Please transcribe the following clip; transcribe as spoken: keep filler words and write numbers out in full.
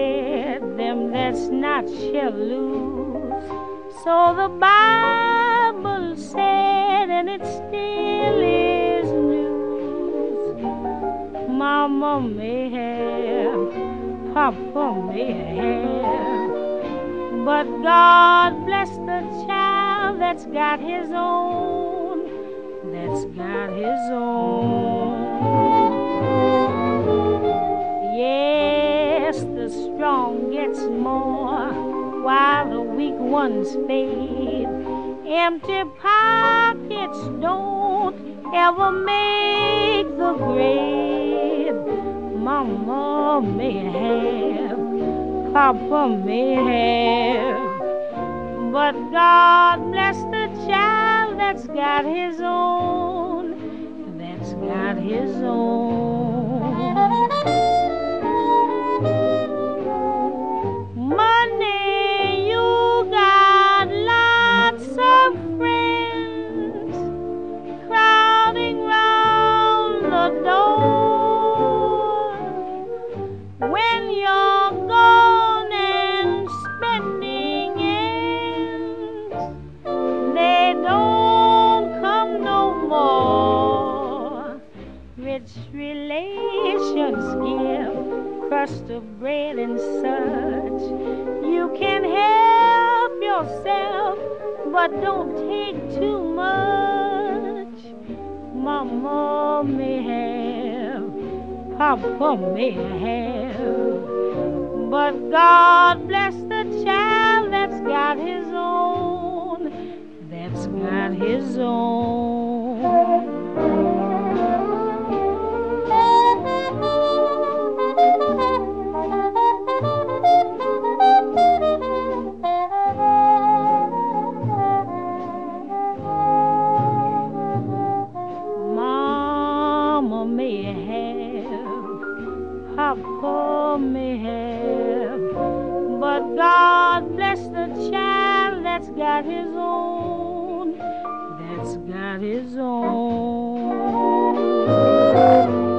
said, them that's not shall lose. So the Bible said, and it still is news. Mama may have, Papa may have, but God bless the child that's got his own, that's got his own. Yes, the strong gets more while the weak ones fade. Empty pockets don't ever make the grade. Mama may have, Papa may have, but God bless the child that's got his own, that's got his own. Money, you got lots of friends crowding round the door. When you're gone and spending ends, they don't come no more. Rich relations give crust of bread and such. You can help yourself, but don't take too much. Mama may have, Papa may have, but God bless the child that's got his own, that's got his own. Mama may have, Papa may have, but God bless the child that's got his own, that's got his own.